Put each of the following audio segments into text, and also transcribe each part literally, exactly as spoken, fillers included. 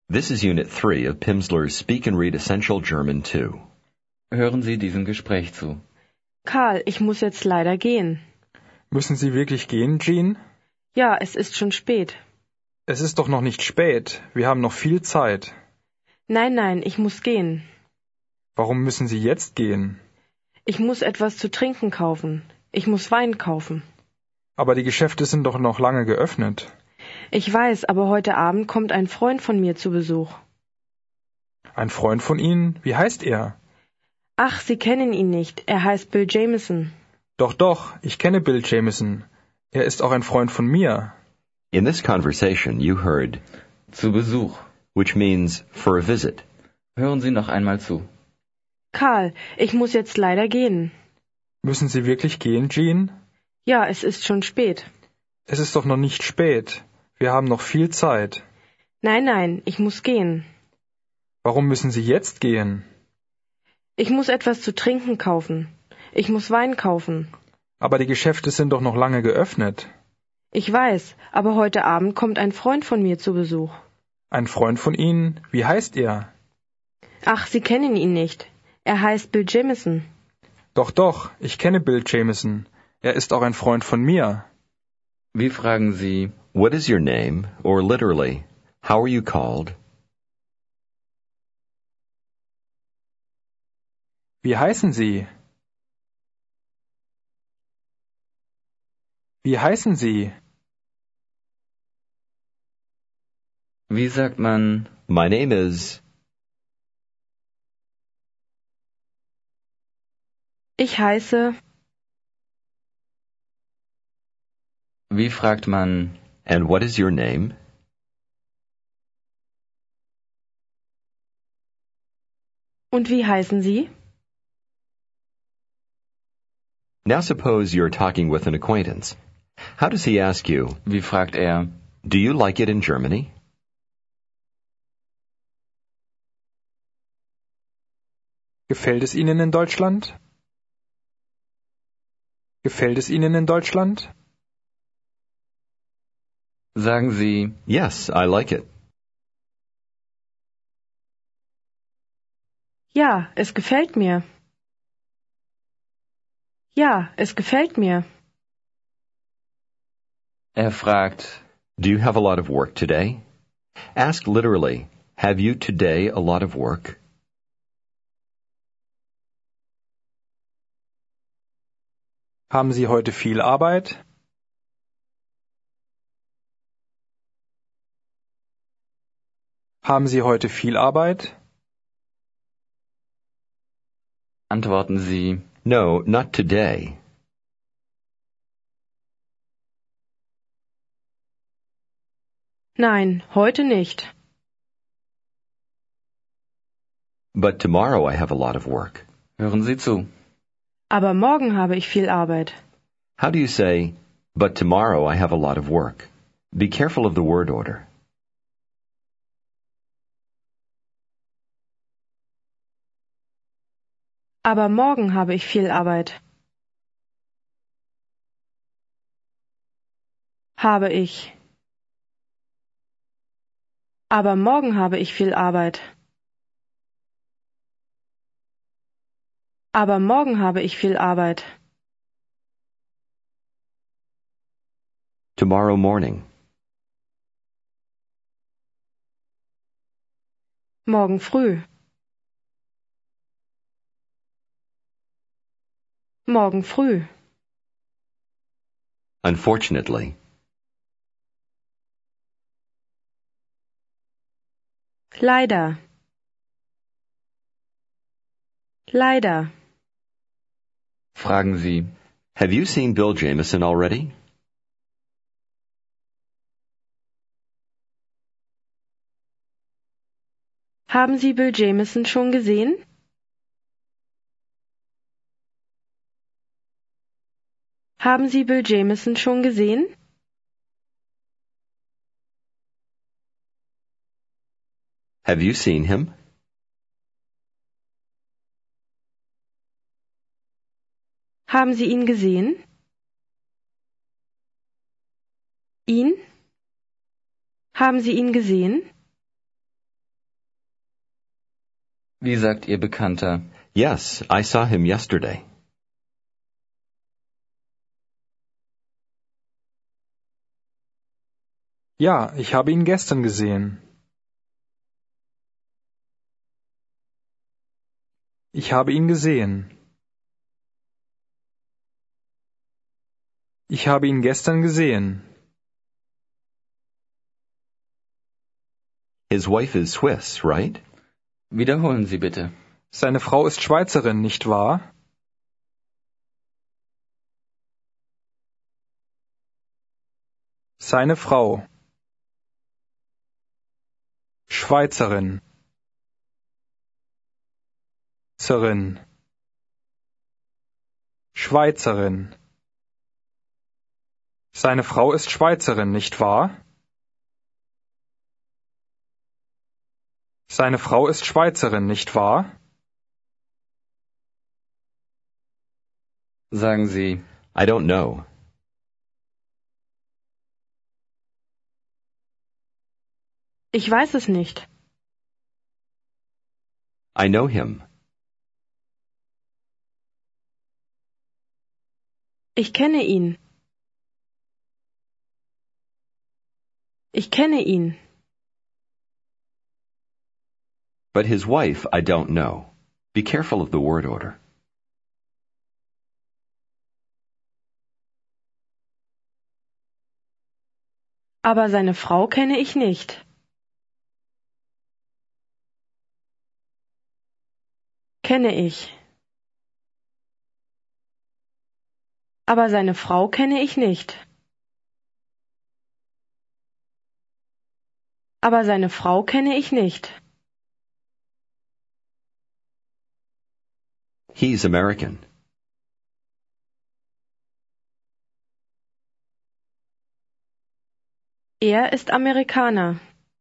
This is Unit three of Pimsleur's Speak and Read Essential German two. Hören Sie diesem Gespräch zu. Karl, ich muss jetzt leider gehen. Müssen Sie wirklich gehen, Jean? Ja, es ist schon spät. Es ist doch noch nicht spät. Wir haben noch viel Zeit. Nein, nein, ich muss gehen. Warum müssen Sie jetzt gehen? Ich muss etwas zu trinken kaufen. Ich muss Wein kaufen. Aber die Geschäfte sind doch noch lange geöffnet. Ich weiß, aber heute Abend kommt ein Freund von mir zu Besuch. Ein Freund von Ihnen? Wie heißt er? Ach, Sie kennen ihn nicht. Er heißt Bill Jameson. Doch, doch, ich kenne Bill Jameson. Er ist auch ein Freund von mir. In this conversation, you heard Zu Besuch. which means for a visit. Hören Sie noch einmal zu. Karl, ich muss jetzt leider gehen. Müssen Sie wirklich gehen, Jean? Ja, es ist schon spät. Es ist doch noch nicht spät. Wir haben noch viel Zeit. Nein, nein, ich muss gehen. Warum müssen Sie jetzt gehen? Ich muss etwas zu trinken kaufen. Ich muss Wein kaufen. Aber die Geschäfte sind doch noch lange geöffnet. Ich weiß, aber heute Abend kommt ein Freund von mir zu Besuch. Ein Freund von Ihnen? Wie heißt er? Ach, Sie kennen ihn nicht. Er heißt Bill Jameson. Doch, doch, ich kenne Bill Jameson. Er ist auch ein Freund von mir. Wie fragen Sie, What is your name? Or literally, how are you called? Wie heißen Sie? Wie heißen Sie? wie sagt man, My name is... Ich heiße... wie fragt man, And what is your name? Und wie heißen Sie? Now suppose you're talking with an acquaintance. How does he ask you, wie fragt er, do you like it in Germany? Gefällt es Ihnen in Deutschland? Gefällt es Ihnen in Deutschland? sagen Sie, Yes, I like it. Ja, es gefällt mir. Ja, es gefällt mir. er fragt, Do you have a lot of work today? Ask literally, have you today a lot of work? Haben Sie heute viel Arbeit? Haben Sie heute viel Arbeit? antworten Sie, No, not today. Nein, heute nicht. But tomorrow I have a lot of work. hören Sie zu. Aber morgen habe ich viel Arbeit. How do you say, but tomorrow I have a lot of work? Be careful of the word order. Aber morgen habe ich viel Arbeit. Habe ich. Aber morgen habe ich viel Arbeit. Aber morgen habe ich viel Arbeit. Tomorrow morning. Morgen früh. Morgen früh. Unfortunately. Leider. Leider. Fragen Sie, Have you seen Bill Jameson already? Haben Sie Bill Jameson schon gesehen? Haben Sie Bill Jameson schon gesehen? Have you seen him? Haben Sie ihn gesehen? Ihn? Haben Sie ihn gesehen? Wie sagt Ihr Bekannter? Yes, I saw him yesterday. Ja, ich habe ihn gestern gesehen. Ich habe ihn gesehen. Ich habe ihn gestern gesehen. His wife is Swiss, right? Wiederholen Sie bitte. Seine Frau ist Schweizerin, nicht wahr? Seine Frau. Schweizerin. Zerin. Schweizerin. Seine Frau ist Schweizerin, nicht wahr? Seine Frau ist Schweizerin, nicht wahr? Sagen Sie, I don't know. Ich weiß es nicht. I know him. Ich kenne ihn. Ich kenne ihn. But his wife, I don't know. Be careful of the word order. Aber seine Frau kenne ich nicht. Kenne ich. Aber seine Frau kenne ich nicht. Aber seine Frau kenne ich nicht. He's American. Er ist Amerikaner.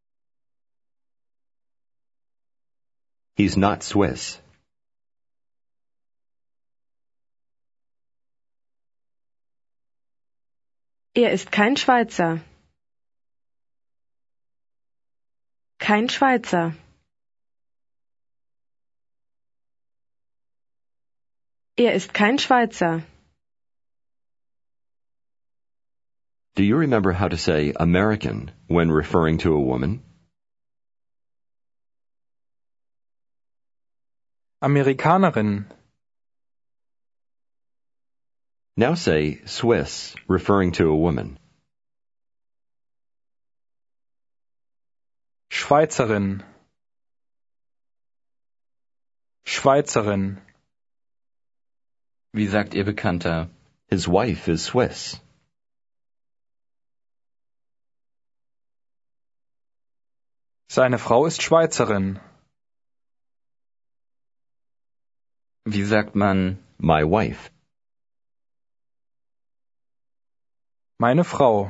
He's not Swiss. Er ist kein Schweizer. Kein Schweizer. Er ist kein Schweizer. Do you remember how to say American when referring to a woman? Amerikanerin. Now say Swiss, referring to a woman. Schweizerin. Schweizerin. wie sagt Ihr Bekannter? His wife is Swiss. Seine Frau ist Schweizerin. Wie sagt man My wife. Meine Frau.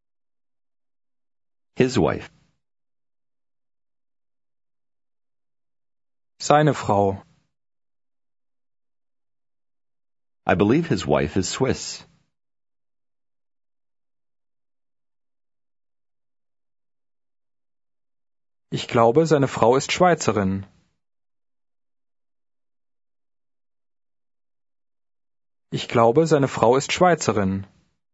His wife. Seine Frau. I believe his wife is Swiss. Ich glaube, seine Frau ist Schweizerin. Ich glaube, seine Frau ist Schweizerin.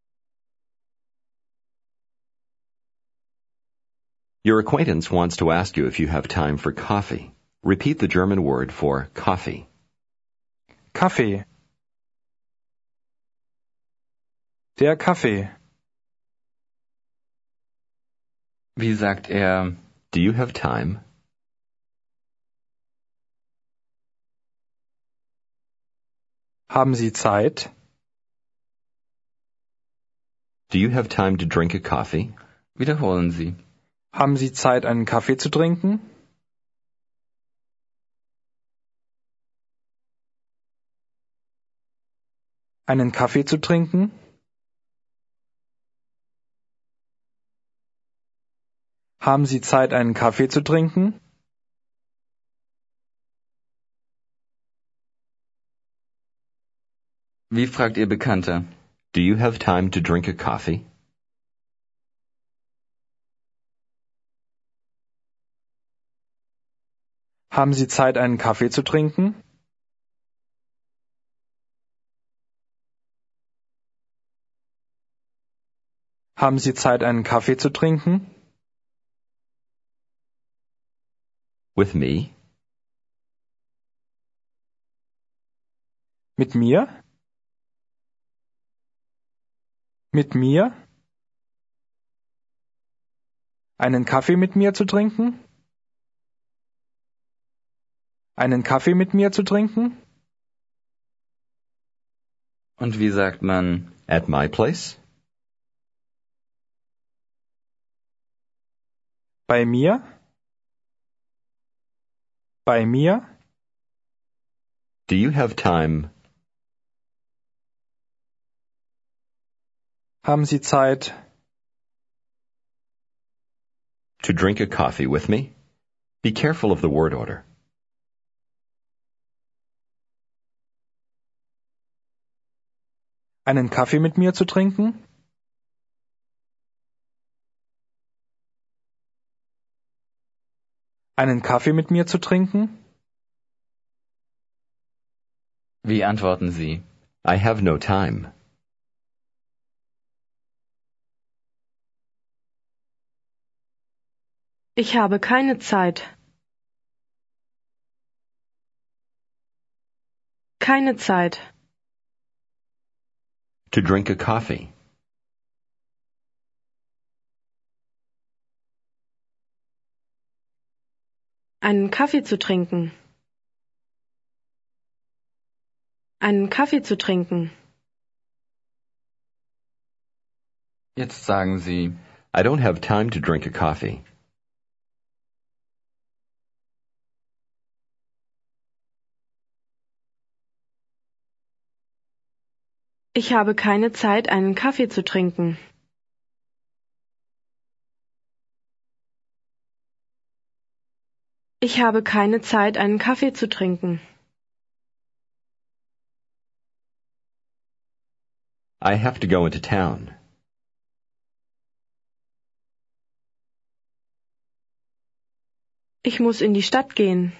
Your acquaintance wants to ask you if you have time for coffee. Repeat the German word for coffee. Kaffee. Der Kaffee. Wie sagt er Do you have time? Haben Sie Zeit? Do you have time to drink a coffee? Wiederholen Sie. Haben Sie Zeit, einen Kaffee zu trinken? Einen Kaffee zu trinken? Haben Sie Zeit, einen Kaffee zu trinken? Wie fragt Ihr Bekannter? Do you have time to drink a coffee? Haben Sie Zeit, einen Kaffee zu trinken? Haben Sie Zeit, einen Kaffee zu trinken? With me? Mit mir? Mit mir? Einen Kaffee mit mir zu trinken? Einen Kaffee mit mir zu trinken? Und wie sagt man At my place? Bei mir? Bei mir? Do you have time? Haben Sie Zeit, To drink a coffee with me? Be careful of the word order. einen Kaffee mit mir zu trinken? Einen Kaffee mit mir zu trinken? Wie antworten Sie? I have no time. Ich habe keine Zeit. Keine Zeit. To drink a coffee. Einen Kaffee zu trinken. Einen Kaffee zu trinken. Jetzt sagen Sie, I don't have time to drink a coffee. Ich habe keine Zeit, einen Kaffee zu trinken. Ich habe keine Zeit, einen Kaffee zu trinken. I have to go into town. Ich muss in die Stadt gehen.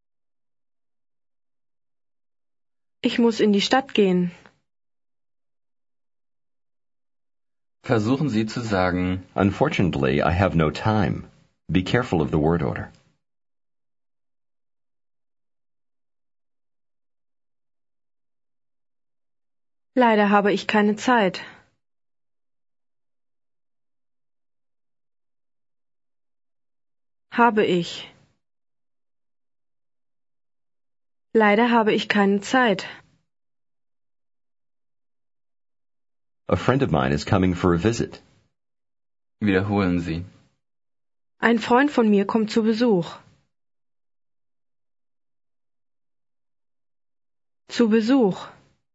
Ich muss in die Stadt gehen. versuchen Sie zu sagen, Unfortunately, I have no time. Be careful of the word order. Leider habe ich keine Zeit. Habe ich. Leider habe ich keine Zeit. A friend of mine is coming for a visit. wiederholen Sie. Ein Freund von mir kommt zu Besuch. Zu Besuch.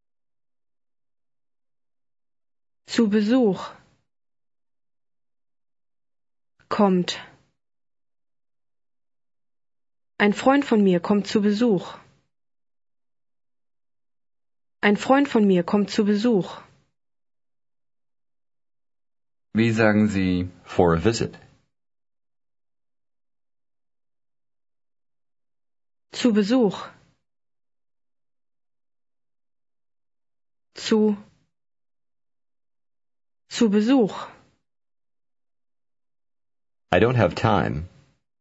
Zu Besuch. Kommt. Ein Freund von mir kommt zu Besuch. Ein Freund von mir kommt zu Besuch. Wie sagen Sie, For a visit. Zu Besuch. Zu. Zu Besuch. I don't have time.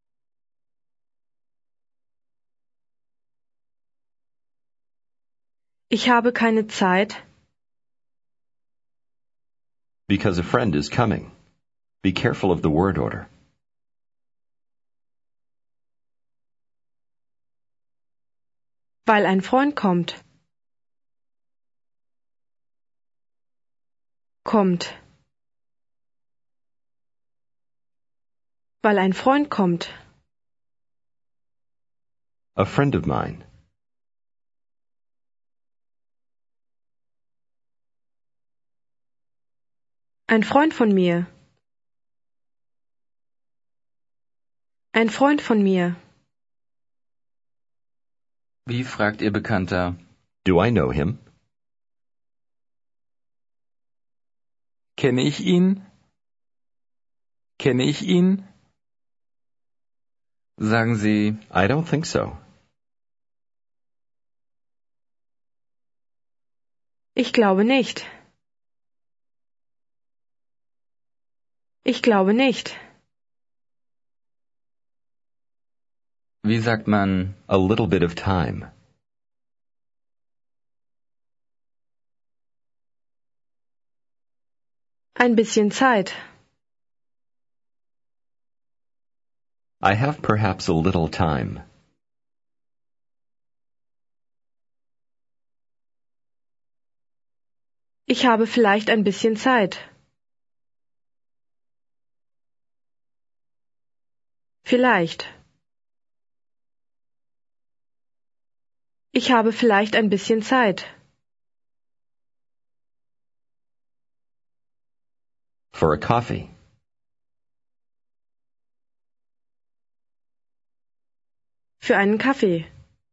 Ich habe keine Zeit, Because a friend is coming. Be careful of the word order. weil ein Freund kommt. Kommt. Weil ein Freund kommt. A friend of mine. Ein Freund von mir. Ein Freund von mir. wie fragt Ihr Bekannter, Do I know him? Kenne ich ihn? Kenne ich ihn? Sagen Sie, I don't think so. Ich glaube nicht. Ich glaube nicht. wie sagt man, A little bit of time. Ein bisschen Zeit. I have perhaps a little time. Ich habe vielleicht ein bisschen Zeit. Vielleicht. Ich habe vielleicht ein bisschen Zeit. For a coffee. Für einen Kaffee.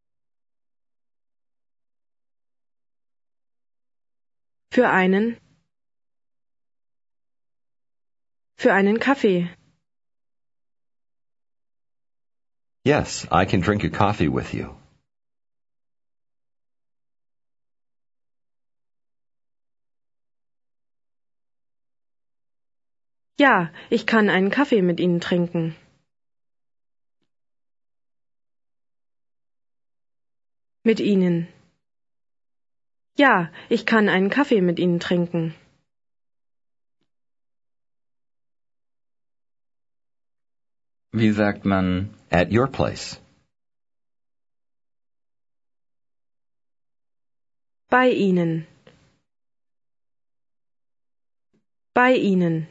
Für einen. Für einen Kaffee. Yes, I can drink a coffee with you. Ja, ich kann einen Kaffee mit Ihnen trinken. Mit Ihnen. Ja, ich kann einen Kaffee mit Ihnen trinken. wie sagt man, At your place. Bei Ihnen. Bei Ihnen.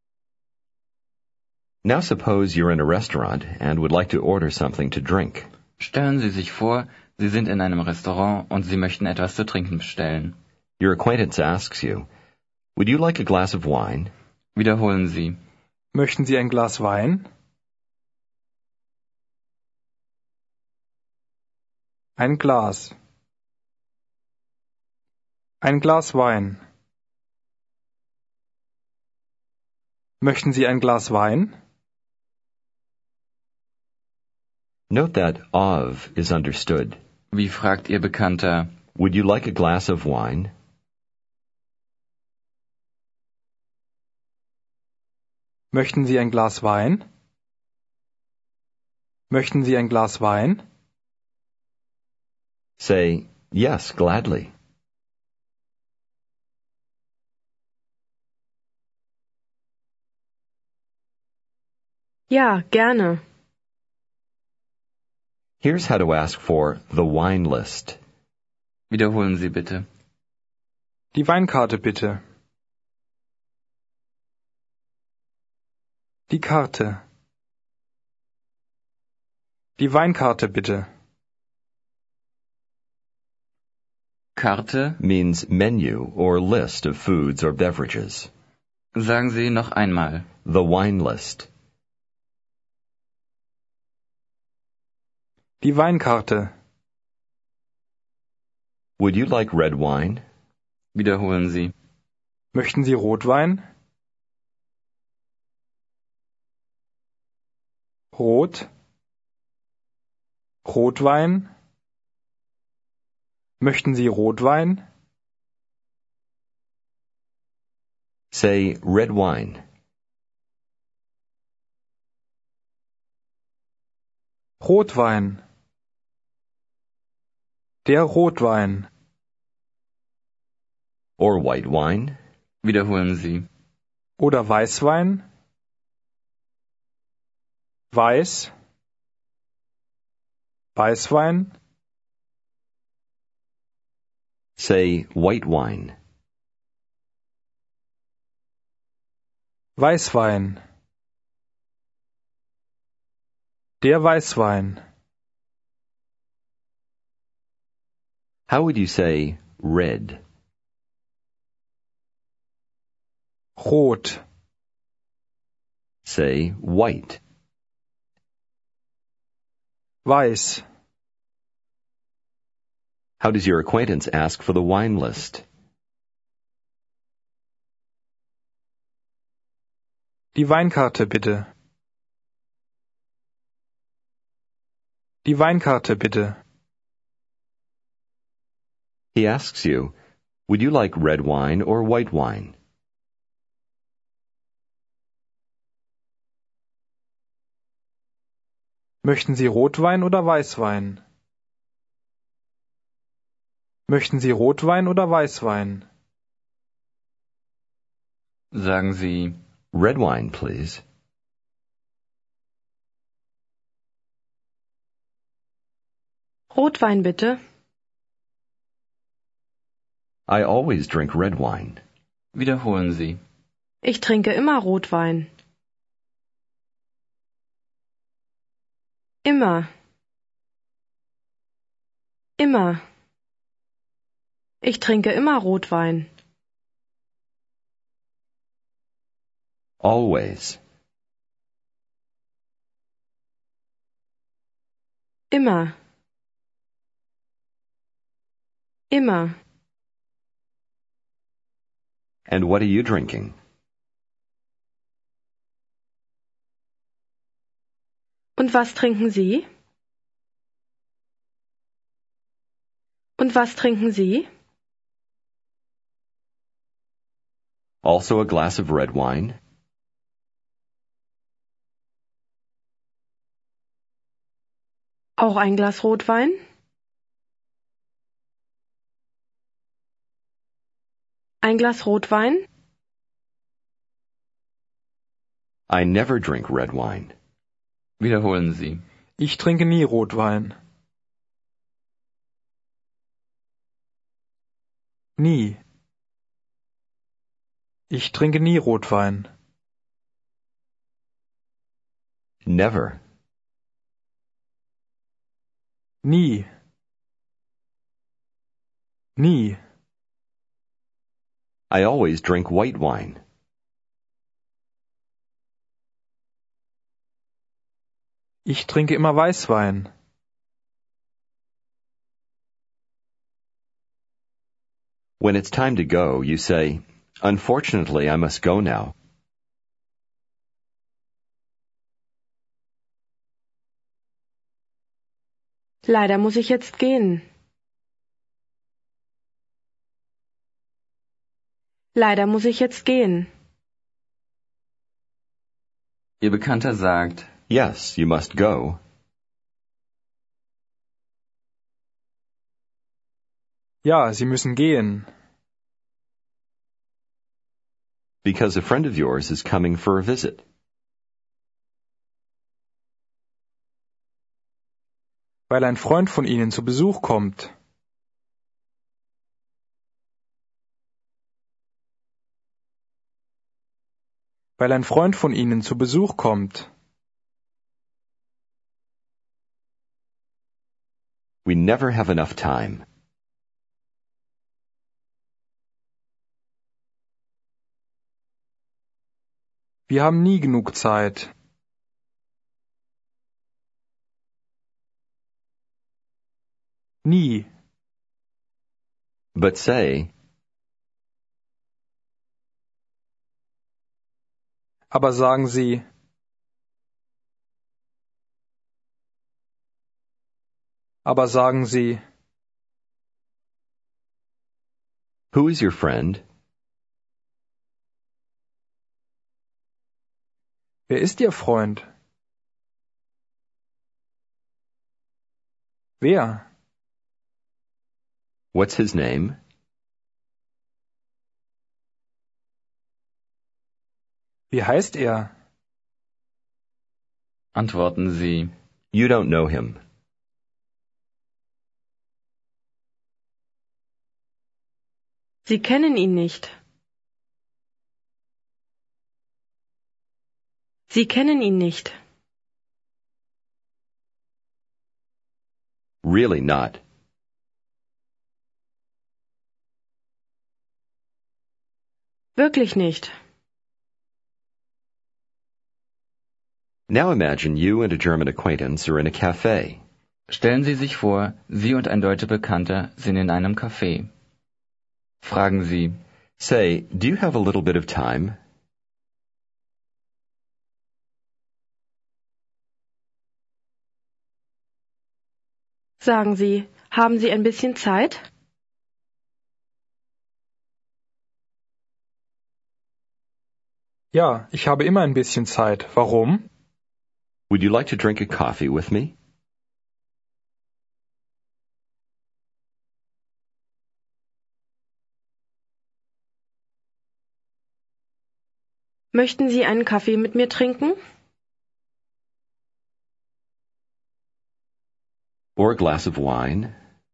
Now suppose you're in a restaurant and would like to order something to drink. stellen Sie sich vor, Sie sind in einem Restaurant und Sie möchten etwas zu trinken bestellen. Your acquaintance asks you, would you like a glass of wine? Wiederholen Sie, Möchten Sie ein Glas Wein? Ein Glas. Ein Glas Wein. Möchten Sie ein Glas Wein? Note that of is understood. wie fragt Ihr Bekannter, Would you like a glass of wine? Möchten Sie ein Glas Wein? Möchten Sie ein Glas Wein? Say, yes, gladly. Ja, gerne. Here's how to ask for the wine list. wiederholen Sie bitte. Die Weinkarte bitte. Die Karte. Die Weinkarte bitte. Karte, Means menu or list of foods or beverages. sagen Sie noch einmal. The wine list. Die Weinkarte. Would you like red wine? Wiederholen Sie. Möchten Sie Rotwein? Rot. Rotwein. Möchten Sie Rotwein? Say red wine. Rotwein. Der Rotwein. Or white wine. Wiederholen Sie. Oder Weißwein? Weiß. Weißwein. Say white wine. Weißwein. Der Weißwein. How would you say red? Rot. Say white. Weiß. How does your acquaintance ask for the wine list? Die Weinkarte bitte. Die Weinkarte bitte. He asks you, would you like red wine or white wine? Möchten Sie Rotwein oder Weißwein? Möchten Sie Rotwein oder Weißwein? Sagen Sie Red wine, please. Rotwein bitte. I always drink red wine. Wiederholen Sie. Ich trinke immer Rotwein. Immer. Immer. Ich trinke immer Rotwein. Always. Immer. Immer. And what are you drinking? Und was trinken Sie? Und was trinken Sie? Also a glass of red wine? Auch ein Glas Rotwein? Ein Glas Rotwein? I never drink red wine. Wiederholen Sie. Ich trinke nie Rotwein. Nie. Ich trinke nie Rotwein. Never. Nie. Nie. I always drink white wine. Ich trinke immer Weißwein. When it's time to go, you say, unfortunately, I must go now. Leider muss ich jetzt gehen. Leider muss ich jetzt gehen. Ihr Bekannter sagt, Yes, you must go. Ja, Sie müssen gehen. Because a friend of yours is coming for a visit. Weil ein Freund von Ihnen zu Besuch kommt. Weil ein Freund von Ihnen zu Besuch kommt. We never have enough time. Wir haben nie genug Zeit. Nie. But say, Aber sagen Sie, aber sagen Sie, who is your friend? wer ist Ihr Freund? Wer? What's his name? Wie heißt er? antworten Sie. You don't know him. Sie kennen ihn nicht. Sie kennen ihn nicht. Really not. Wirklich nicht. Now imagine you and a German acquaintance are in a cafe. Stellen Sie sich vor, Sie und ein deutscher Bekannter sind in einem Café. Fragen Sie, Say, do you have a little bit of time? Sagen Sie, haben Sie ein bisschen Zeit? Ja, ich habe immer ein bisschen Zeit. Warum? Would you like to drink a coffee with me? Möchten Sie einen Kaffee mit mir trinken? Or a glass of wine?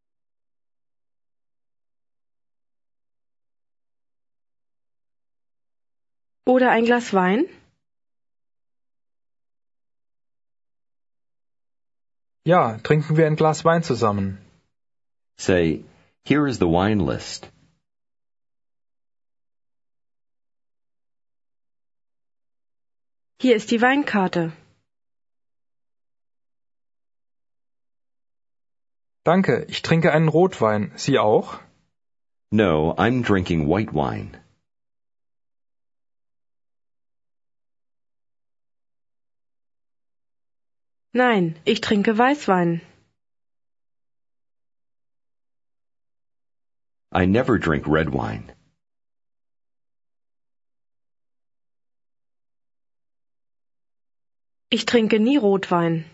Oder ein Glas Wein? Ja, trinken wir ein Glas Wein zusammen. Say, here is the wine list. Hier ist die Weinkarte. Danke, ich trinke einen Rotwein. Sie auch? No, I'm drinking white wine. Nein, ich trinke Weißwein. I never drink red wine. Ich trinke nie Rotwein.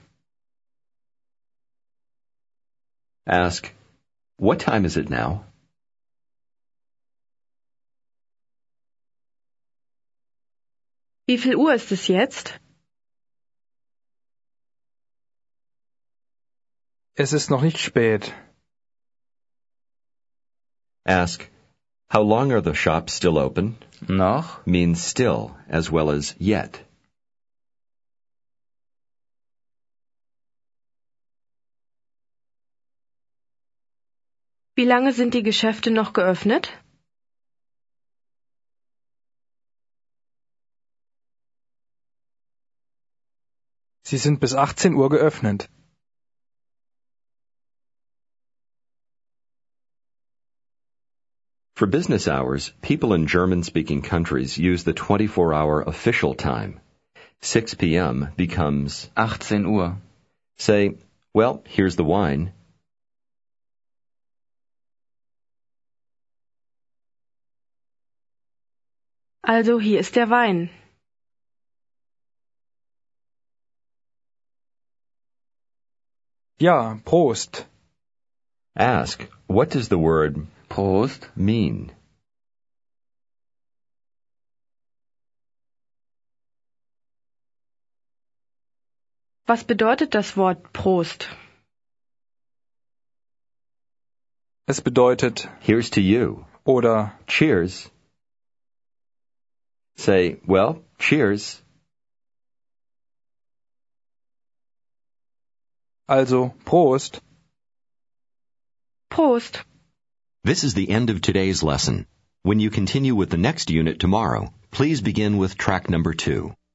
Ask, what time is it now? Wie viel Uhr ist es jetzt? Es ist noch nicht spät. Ask, how long are the shops still open? Noch? Means still as well as yet. Wie lange sind die Geschäfte noch geöffnet? Sie sind bis achtzehn Uhr geöffnet. For business hours, people in German-speaking countries use the twenty-four hour official time. six p.m. becomes achtzehn Uhr. Say, well, here's the wine. Also hier ist der Wein. Ja, Prost. Ask, what does the word Prost. mean? Was bedeutet das Wort Prost? Es bedeutet Here's to you. oder Cheers. Say, well, cheers. also Prost. Prost! This is the end of today's lesson. When you continue with the next unit tomorrow, please begin with track number two.